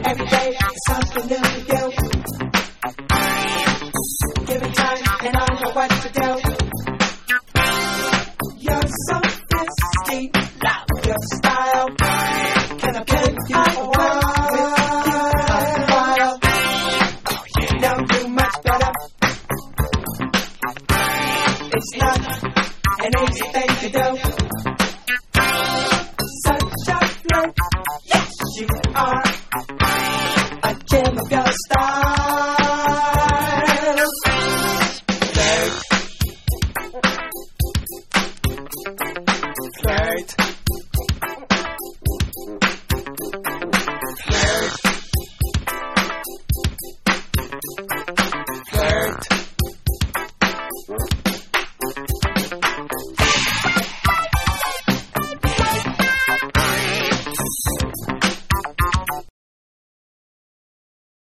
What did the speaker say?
Every day is something new to do. Give it time and I know what to do. You're so risky, love your style. Can I put you a while with you a while? You know you much better. It's not an easy thing to do. Such a flirt, yes you are. A gem of your style.